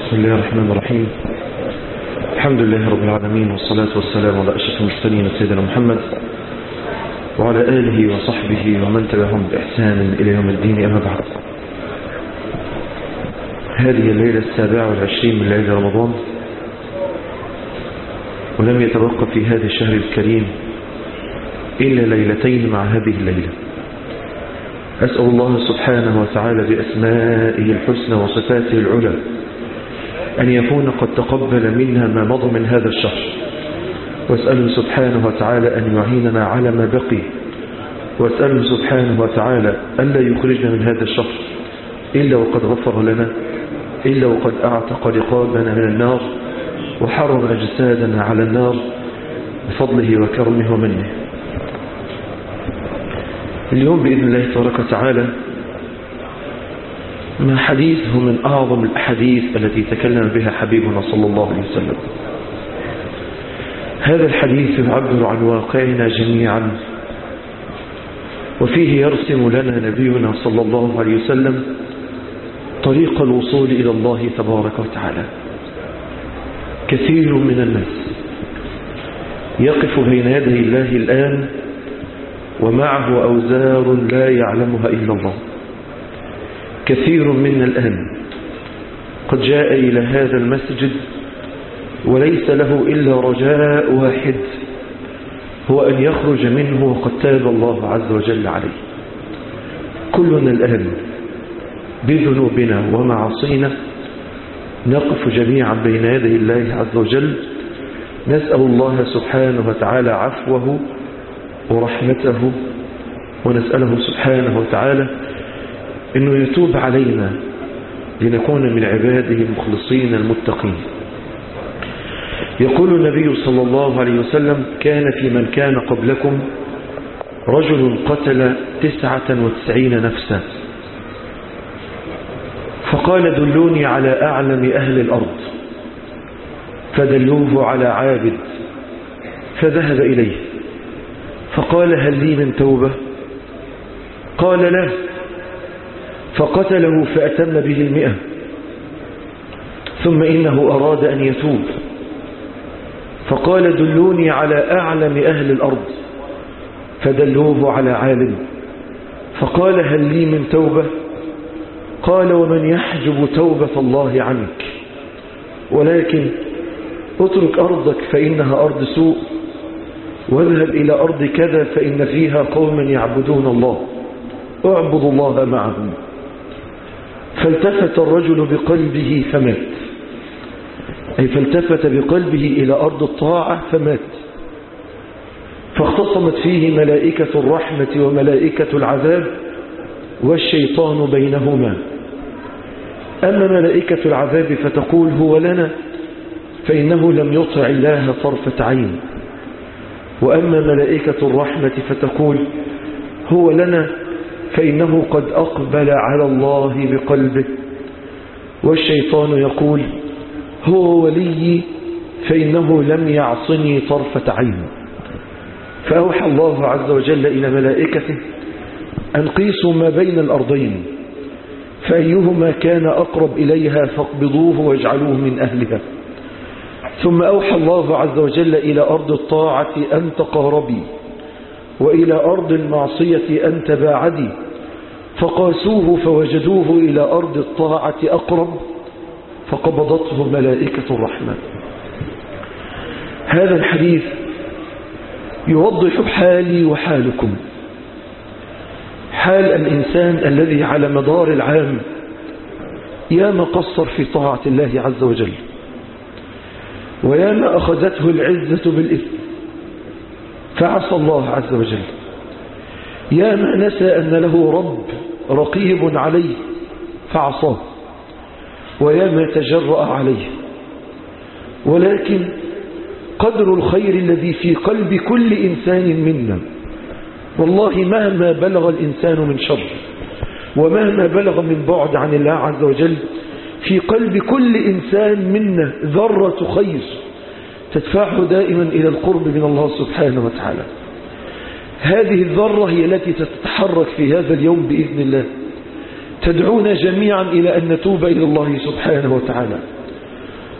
بسم الله الرحمن الرحيم. الحمد لله رب العالمين، والصلاة والسلام على أشرف المرسلين سيدنا محمد وعلى آله وصحبه ومن تبعهم بإحسان إلى يوم الدين. أما بعد، هذه الليلة 27 من ليلة رمضان، ولم يتبقى في هذا الشهر الكريم إلا ليلتين مع هذه الليلة. أسأل الله سبحانه وتعالى بأسمائه الحسنى وصفاته العلى أن يكون قد تقبل منا ما مضى من هذا الشهر، وأسأله سبحانه وتعالى أن يعيننا على ما بقي، وأسأله سبحانه وتعالى ألا يخرجنا من هذا الشهر إلا وقد غفر لنا، إلا وقد أعتق رقابنا من النار وحرم أجسادنا على النار بفضله وكرمه ومنه. اليوم بإذن الله تبارك وتعالى ما حديثه من أعظم الأحاديث التي تكلم بها حبيبنا صلى الله عليه وسلم. هذا الحديث يعبر عن واقعنا جميعا، وفيه يرسم لنا نبينا صلى الله عليه وسلم طريق الوصول إلى الله تبارك وتعالى. كثير من الناس يقف بين يدي الله الآن ومعه أوزار لا يعلمها إلا الله. كثير منا الآن قد جاء إلى هذا المسجد وليس له إلا رجاء واحد، هو أن يخرج منه وقد تاب الله عز وجل عليه. كلنا الآن بذنوبنا ومعاصينا نقف جميعا بين يدي الله عز وجل، نسأل الله سبحانه وتعالى عفوه ورحمته، ونسأله سبحانه وتعالى أنه يتوب علينا لنكون من عباده المخلصين المتقين. يقول النبي صلى الله عليه وسلم: كان في من كان قبلكم رجل قتل 99 نفسا، فقال: دلوني على أعلم أهل الأرض، فدلوه على عابد فذهب إليه فقال: هل لي من توبة؟ قال: لا. فقتله فأتم به 100، ثم إنه أراد أن يتوب فقال: دلوني على أعلم أهل الأرض، فدلوه على عالم فقال: هل لي من توبة؟ قال: ومن يحجب توبة الله عنك؟ ولكن اترك أرضك فإنها أرض سوء، واذهب إلى أرض كذا فإن فيها قوما يعبدون الله، اعبد الله معهم. فالتفت الرجل بقلبه فمات، أي فالتفت بقلبه إلى أرض الطاعة فمات. فاختصمت فيه ملائكة الرحمة وملائكة العذاب والشيطان بينهما. أما ملائكة العذاب فتقول: هو لنا، فإنه لم يطع الله طرفة عين. وأما ملائكة الرحمة فتقول: هو لنا، فإنه قد أقبل على الله بقلبه. والشيطان يقول: هو ولي، فإنه لم يعصني طرفة عين. فأوحى الله عز وجل إلى ملائكته أن قيسوا ما بين الأرضين، فأيهما كان أقرب إليها فاقبضوه واجعلوه من أهلها. ثم أوحى الله عز وجل إلى أرض الطاعة أن تقاربي، وإلى أرض المعصية أن تباعدي، فقاسوه فوجدوه إلى أرض الطاعة أقرب، فقبضته ملائكة الرحمة. هذا الحديث يوضح حالي وحالكم، حال الإنسان الذي على مدار العام ياما قصر في طاعة الله عز وجل، وياما أخذته العزة بالإثم فعصى الله عز وجل، ياما نسى أن له رب رقيب عليه فعصاه، وياما تجرأ عليه. ولكن قدر الخير الذي في قلب كل إنسان منا، والله مهما بلغ الإنسان من شر ومهما بلغ من بعد عن الله عز وجل، في قلب كل إنسان منا ذرة خير تدفعه دائما إلى القرب من الله سبحانه وتعالى. هذه الذرة هي التي تتحرك في هذا اليوم بإذن الله، تدعونا جميعا إلى أن نتوب إلى الله سبحانه وتعالى،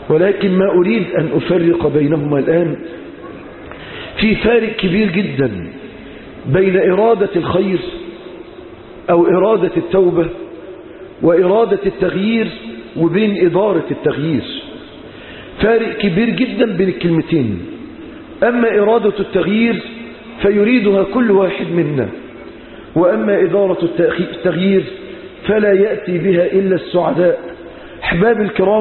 ولكن ما أريد أن أفرق بينهما الآن. في فارق كبير جدا بين إرادة الخير أو إرادة التوبة وإرادة التغيير وبين إدارة التغيير. فارق كبير جدا بين الكلمتين. أما إرادة التغيير فيريدها كل واحد منا، وأما إدارة التغيير فلا يأتي بها إلا السعداء. أحبابي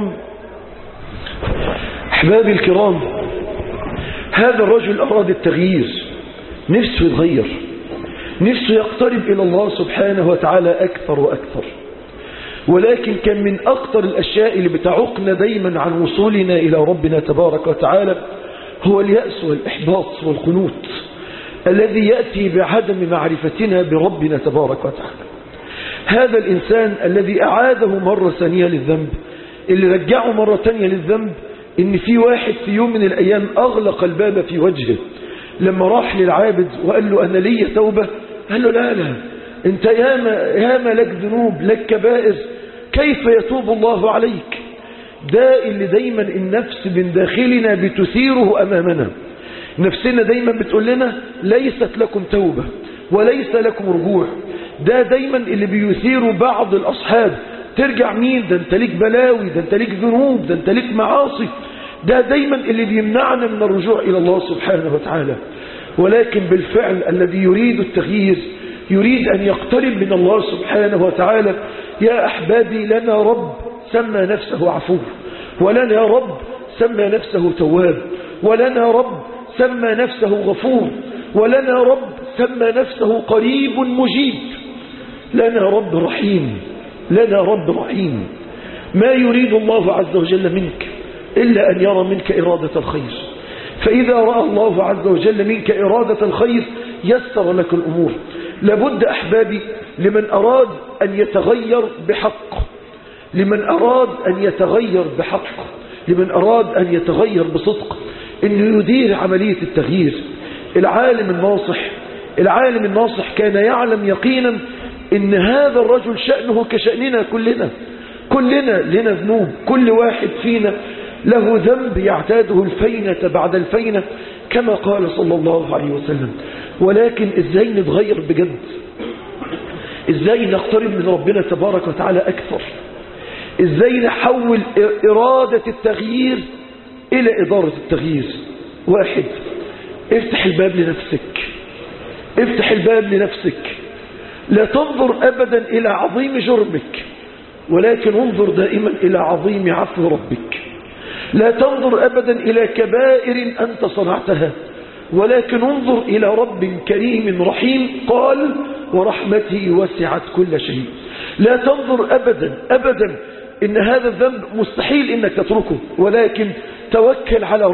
الكرام، هذا الرجل أراد التغيير، نفسه يتغير، نفسه يقترب إلى الله سبحانه وتعالى أكثر وأكثر، ولكن كان من أكثر الأشياء اللي بتعوقنا دايما عن وصولنا إلى ربنا تبارك وتعالى هو اليأس والإحباط والقنوط الذي يأتي بعدم معرفتنا بربنا تبارك وتعالى. هذا الإنسان الذي أعاده مرة ثانية للذنب، اللي رجعه مرة ثانية للذنب، إن في واحد في يوم من الأيام أغلق الباب في وجهه لما راح للعابد وقال له أنا لي توبة، قال له لا أنت ياما لك ذنوب، لك كبائر، كيف يتوب الله عليك؟ ده اللي دايما النفس من داخلنا بتثيره أمامنا. نفسنا دايما بتقول لنا ليست لكم توبة وليس لكم رجوع. ده دايما اللي بيثير بعض الأصحاب، ترجع مين؟ ده انت ليك بلاوي، ده انت ليك ذنوب، ده انت ليك معاصي. ده دايما اللي بيمنعنا من الرجوع إلى الله سبحانه وتعالى. ولكن بالفعل الذي يريد التغيير يريد أن يقترب من الله سبحانه وتعالى. يا أحبابي، لنا رب سمى نفسه عفو، ولنا رب سمى نفسه تواب، ولنا رب سمى نفسه غفور، ولنا رب سمى نفسه قريب مجيب. لنا رب رحيم، لنا رب رحيم. ما يريد الله عز وجل منك إلا أن يرى منك إرادة الخير، فإذا رأى الله عز وجل منك إرادة الخير يسر لك الأمور. لابد أحبابي لمن أراد أن يتغير بحق، لمن أراد أن يتغير بحق، لمن أراد أن يتغير بصدق، أنه يدير عملية التغيير. العالم الناصح كان يعلم يقينا أن هذا الرجل شأنه كشأننا كلنا لنا ذنوب، كل واحد فينا له ذنب يعتاده الفينة بعد الفينة كما قال صلى الله عليه وسلم. ولكن إزاي نتغير بجد؟ إزاي نقترب من ربنا تبارك وتعالى أكثر؟ إزاي نحول إرادة التغيير إلى إدارة التغيير؟ واحد، افتح الباب لنفسك، افتح الباب لنفسك. لا تنظر أبدا إلى عظيم جرمك، ولكن انظر دائما إلى عظيم عفو ربك. لا تنظر أبدا إلى كبائر أنت صنعتها، ولكن انظر إلى رب كريم رحيم قال ورحمته وسعت كل شيء. لا تنظر أبدا إن هذا الذنب مستحيل إنك تتركه، ولكن توكل على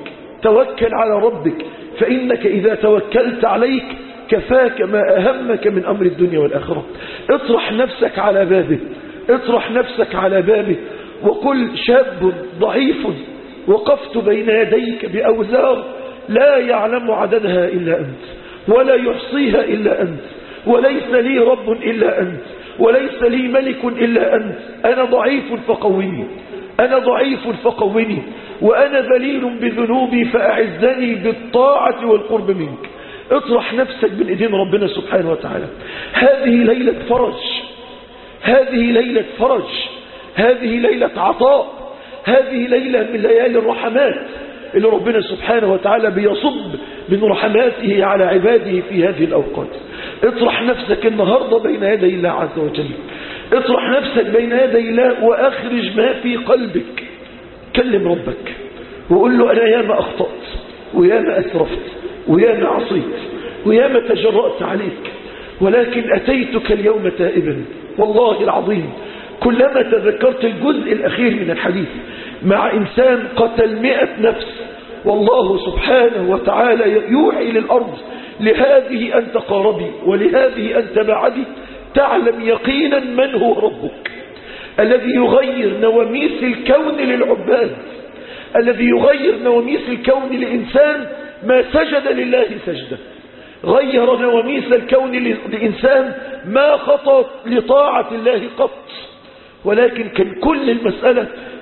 ربك، فإنك إذا توكلت عليك كفاك ما أهمك من أمر الدنيا والآخرة. اطرح نفسك على بابه وقل شاب ضعيف وقفت بين يديك بأوزار لا يعلم عددها إلا أنت، ولا يحصيها إلا أنت، وليس لي رب إلا أنت، وليس لي ملك إلا أنت. أنا ضعيف فقويني، وأنا ذليل بذنوبي فأعزني بالطاعة والقرب منك. اطرح نفسك بين ايدين ربنا سبحانه وتعالى. هذه ليلة فرج، هذه ليلة عطاء، هذه ليلة من ليالي الرحمات اللي ربنا سبحانه وتعالى بيصب من رحماته على عباده في هذه الأوقات. اطرح نفسك النهاردة بين يدي الله عز وجل، اطرح نفسك بين يدي الله وأخرج ما في قلبك. كلم ربك وقول له أنا ياما أخطأت، وياما أسرفت، وياما عصيت، وياما تجرأت عليك، ولكن أتيتك اليوم تائبا. والله العظيم كلما تذكرت الجزء الأخير من الحديث مع إنسان قتل 100 نفس، والله سبحانه وتعالى يوحي للأرض لهذه أنت قاربي ولهذه أنت بعدي، تعلم يقينا من هو ربك الذي يغير نواميس الكون للعباد، الذي يغير نواميس الكون لإنسان ما سجد لله سجدة، غير نواميس الكون لإنسان ما خطأ لطاعة الله قط. ولكن كان كل المسألة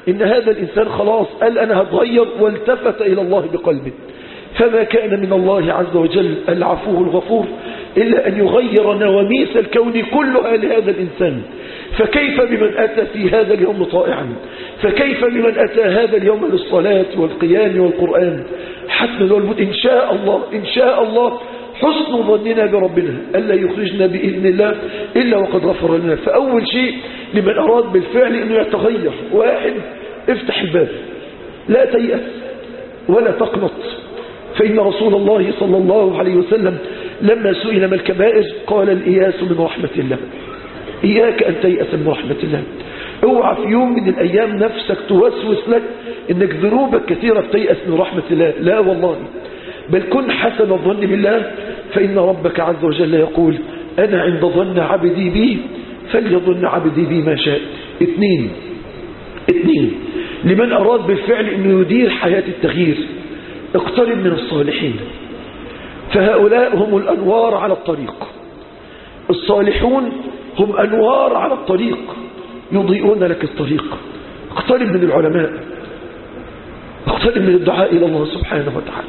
إن هذا الإنسان خلاص قال أنا هتغير والتفت إلى الله بقلبه. فما كان من الله عز وجل العفو الغفور إلا أن يغير نواميس الكون كلها لهذا الإنسان. فكيف بمن أتى في هذا اليوم طائعا؟ فكيف بمن أتى هذا اليوم للصلاة والقيام والقرآن؟ حتى والموت إن شاء الله، إن شاء الله حسن ظننا بربنا ألا يخرجنا بإذن الله إلا وقد غفر لنا. فأول شيء لمن أراد بالفعل أنه يتغير، واحد، افتح الباب، لا تيأس ولا تقنط. فإن رسول الله صلى الله عليه وسلم لما سئل ما الكبائر قال الإياس من رحمة الله. إياك أن تيأس من رحمة الله. اوعى في يوم من الأيام نفسك توسوس لك إنك ذنوبك كثيرة تيأس من رحمة الله، لا والله، بل كن حسن الظن بالله، فإن ربك عز وجل يقول أنا عند ظن عبدي بي فليظن عبدي بي ما شاء. اثنين، لمن أراد بالفعل أنه يدير حياة التغيير، اقترب من الصالحين، فهؤلاء هم الأنوار على الطريق. الصالحون هم أنوار على الطريق يضيئون لك الطريق. اقترب من العلماء، اقترب من الدعاء إلى الله سبحانه وتعالى.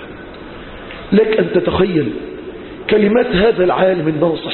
لك أن تتخيل كلمات هذا العالم الناصح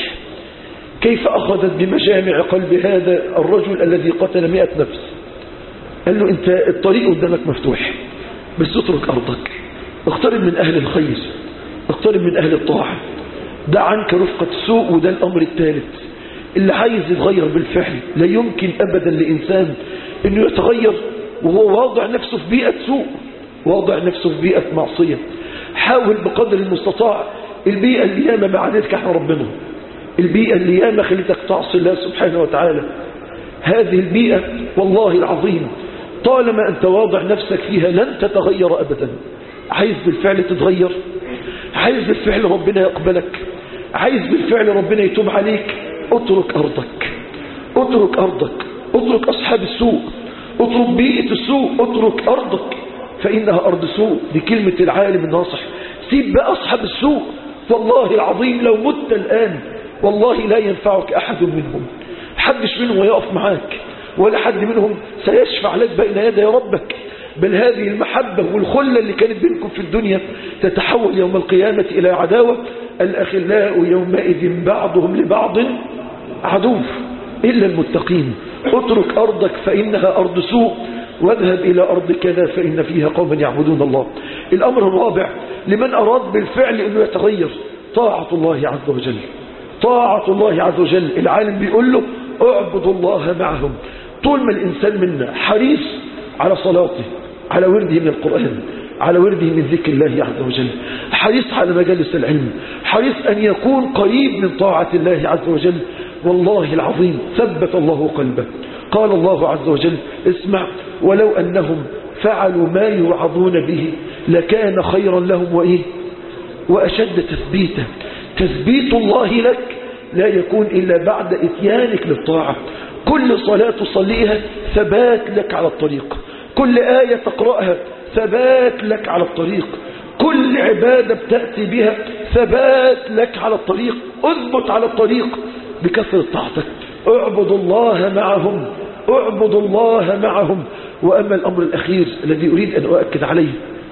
كيف أخذت بمجامع قلب هذا الرجل الذي قتل 100 نفس. قال له أنت الطريق قدامك مفتوح، بس اترك أرضك، اقترب من أهل الخير، اقترب من أهل الطاعة، دع عنك رفقة السوء. وده الأمر الثالث، اللي عايز يتغير بالفعل. لا يمكن أبدا لإنسان أنه يتغير وهو واضع نفسه في بيئة سوء، واضع نفسه في بيئة معصية. حاول بقدر المستطاع البيئة اللي ياما بعدتك عن ربنا، البيئة اللي ياما خلتك تعصي الله سبحانه وتعالى، هذه البيئة والله العظيم طالما أنت واضع نفسك فيها لن تتغير أبدا. عايز بالفعل تتغير، عايز بالفعل ربنا يقبلك، عايز بالفعل ربنا يتوب عليك، اترك أرضك، اترك أرضك، اترك أصحاب السوء، اترك بيئة السوء، اترك أرضك فإنها أرض سوء. دي كلمة العالم الناصح. سيب بقى أصحاب السوء، والله العظيم لو مت الآن والله لا ينفعك أحد منهم، حدش منهم يقف معاك، ولا حد منهم سيشفع لك بين يدي ربك. بل هذه المحبة والخلة اللي كانت بينكم في الدنيا تتحول يوم القيامة إلى عداوة. الأخلاء يومئذ بعضهم لبعض عدو إلا المتقين. اترك أرضك فإنها أرض سوء، واذهب إلى أرض كذا فإن فيها قوما يعبدون الله. الأمر الرابع لمن أراد بالفعل أنه يتغير، طاعة الله عز وجل، طاعة الله عز وجل. العالم بيقول له اعبد الله معهم. طول ما الإنسان منا حريص على صلاته، على ورده من القرآن، على ورده من ذكر الله عز وجل، حريص على مجالس العلم، حريص أن يكون قريب من طاعة الله عز وجل، والله العظيم ثبت الله قلبه. قال الله عز وجل اسمع ولو أنهم فعلوا ما يوعظون به لكان خيرا لهم وإيه وأشد تثبيتا. تثبيت الله لك لا يكون إلا بعد إتيانك للطاعة. كل صلاة تصليها ثبات لك على الطريق، كل آية تقرأها ثبات لك على الطريق، كل عبادة بتأتي بها ثبات لك على الطريق. اثبت على الطريق بكثرة طاعتك. اعبد الله معهم، اعبد الله معهم. وأما الأمر الأخير الذي أريد أن أؤكد عليه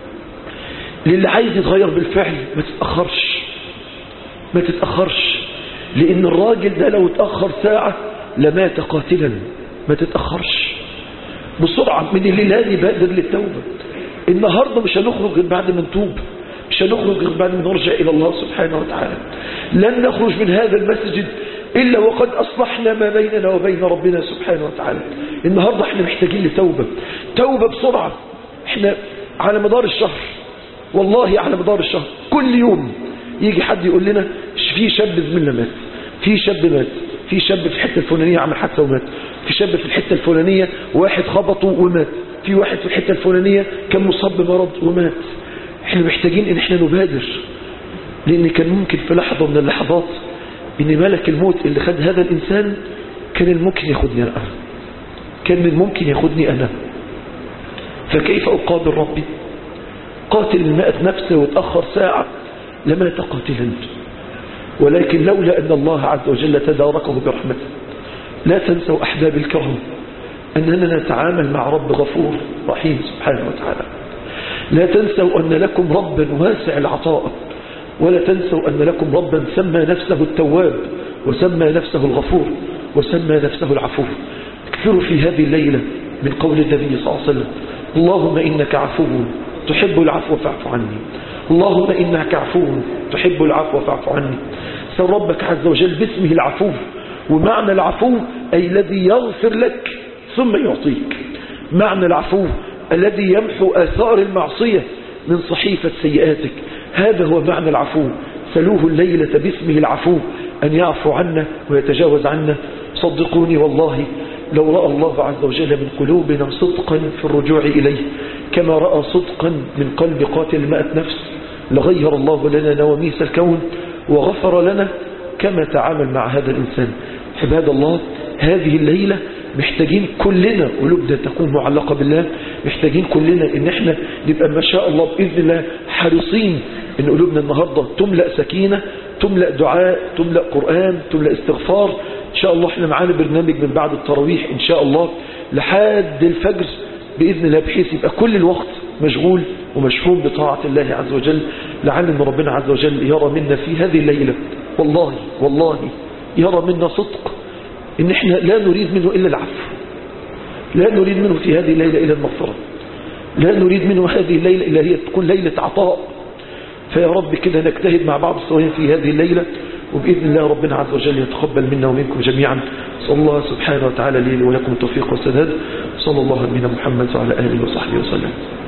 للي عايز يتغير بالفعل، ما تتأخرش، ما تتأخرش، لأن الراجل ده لو اتأخر ساعة لمات قاتلا. ما تتأخرش، بسرعة من الليلة دي بادر للتوبة. النهاردة مش هنخرج غير بعد ما نتوب، مش هنخرج غير بعد ما نرجع إلى الله سبحانه وتعالى. لن نخرج من هذا المسجد إلا وقد أصلحنا ما بيننا وبين ربنا سبحانه وتعالى. النهاردة احنا محتاجين لتوبة، توبة بسرعة. احنا على مدار الشهر، والله على مدار الشهر كل يوم يجي حد يقول لنا في شاب زميلنا مات، في شاب مات، في شاب في الحتة الفلانية عمل حادثة ومات، في شاب في الحتة الفلانية واحد خبطه ومات، في واحد في الحتة الفلانية كان مصاب بمرض ومات. احنا محتاجين ان احنا نبادر، لان كان ممكن في لحظة من اللحظات ان ملك الموت اللي خد هذا الانسان كان ممكن ياخدني انا، كان ممكن ياخدني انا. فكيف اقابل ربي؟ قاتل 100 نفس وتأخر ساعة لمات قاتلا، ولكن لولا أن الله عز وجل تداركه برحمته. لا تنسوا أحباب الكرام أننا نتعامل مع رب غفور رحيم سبحانه وتعالى. لا تنسوا أن لكم ربا واسع العطاء، ولا تنسوا أن لكم ربا سمى نفسه التواب، وسمى نفسه الغفور، وسمى نفسه العفو. اكثروا في هذه الليلة من قول النبي صلى الله عليه وسلم: اللهم إنك عفو تحب العفو فاعف عني، اللهم إنك عفو تحب العفو فاعف عني. سأل ربك عز وجل باسمه العفو، ومعنى العفو أي الذي يغفر لك ثم يعطيك. معنى العفو الذي يمحو آثار المعصية من صحيفة سيئاتك، هذا هو معنى العفو. سلوه الليلة باسمه العفو أن يعفو عنا ويتجاوز عنا. صدقوني والله لو رأى الله عز وجل من قلوبنا صدقا في الرجوع إليه كما رأى صدقا من قلب قاتل 100 نفس لغير الله لنا نواميس الكون وغفر لنا كما تعامل مع هذا الإنسان. عباد الله، هذه الليلة محتاجين كلنا قلوبنا تكون معلقة بالله، محتاجين كلنا ان احنا نبقى ما شاء الله بإذن الله حريصين ان قلوبنا النهاردة تملأ سكينة، تملأ دعاء، تملأ قرآن، تملأ استغفار. ان شاء الله احنا معانا برنامج من بعد التراويح ان شاء الله لحد الفجر بإذن الله، بحيث يبقى كل الوقت مشغول ومشحون بطاعة الله عز وجل. لعل ان ربنا عز وجل يرى منا في هذه الليلة والله يرى منا صدق، ان احنا لا نريد منه الا العفو، لا نريد منه في هذه الليلة الا المغفرة، لا نريد منه هذه الليلة الا هي تكون ليلة عطاء. فيا رب كده نجتهد مع بعض السويين في هذه الليلة، وبإذن الله ربنا عز وجل يتقبل منا ومنكم جميعا. صلى الله سبحانه وتعالى لي ولكم التوفيق والسداد. صلى الله على نبينا محمد وعلى آله وصحبه وسلم.